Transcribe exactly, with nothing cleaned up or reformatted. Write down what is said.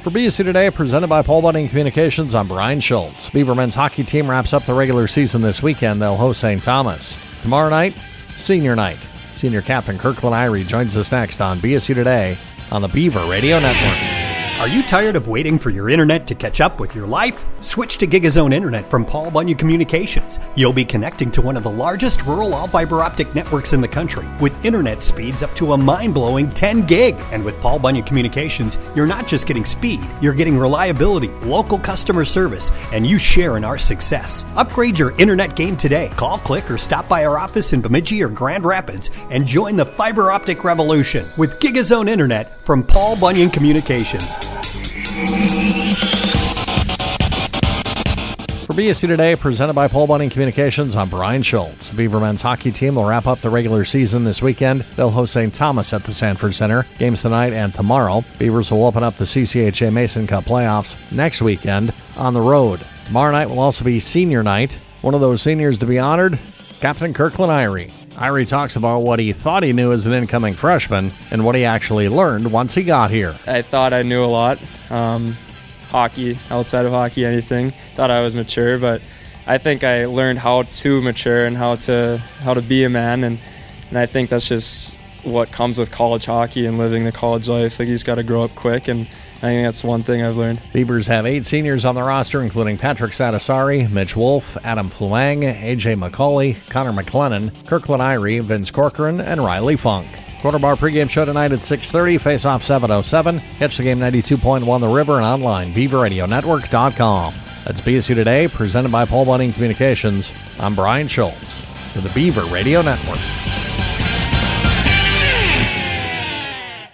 For B S U Today, presented by Paul Bunyan Communications, I'm Brian Schultz. Beaver men's hockey team wraps up the regular season this weekend. They'll host Saint Thomas. Tomorrow night, senior night. Senior captain Kirkland Irie joins us next on B S U Today on the Beaver Radio Network. Are you tired of waiting for your internet to catch up with your life? Switch to GigaZone Internet from Paul Bunyan Communications. You'll be connecting to one of the largest rural all-fiber optic networks in the country with internet speeds up to a mind-blowing ten gig. And with Paul Bunyan Communications, you're not just getting speed, you're getting reliability, local customer service, and you share in our success. Upgrade your internet game today. Call, click, or stop by our office in Bemidji or Grand Rapids and join the fiber optic revolution with GigaZone Internet from Paul Bunyan Communications. For B S U Today, presented by Paul Bunyan Communications, I'm Brian Schultz. The Beaver men's hockey team will wrap up the regular season this weekend. They'll host Saint Thomas at the Sanford Center. Games tonight and tomorrow. Beavers will open up the C C H A Mason Cup playoffs next weekend on the road. Tomorrow night will also be senior night. One of those seniors to be honored, Captain Kirkland Irie. Irie talks about what he thought he knew as an incoming freshman and what he actually learned once he got here. I thought I knew a lot. Um, hockey, outside of hockey, anything. Thought I was mature, but I think I learned how to mature and how to how to be a man, and, and I think that's just what comes with college hockey and living the college life. Like, you just got to grow up quick, and I think that's one thing I've learned. Beavers have eight seniors on the roster, including Patrick Satisari, Mitch Wolf, Adam Fluang, A J McCauley, Connor McLennan, Kirkland Irie, Vince Corcoran, and Riley Funk. Quarter Bar pregame show tonight at six thirty, face-off seven oh seven. Catch the game ninety-two point one The River and online, beaver radio network dot com. That's B S U Today, presented by Paul Bunyan Communications. I'm Brian Schultz for the Beaver Radio Network.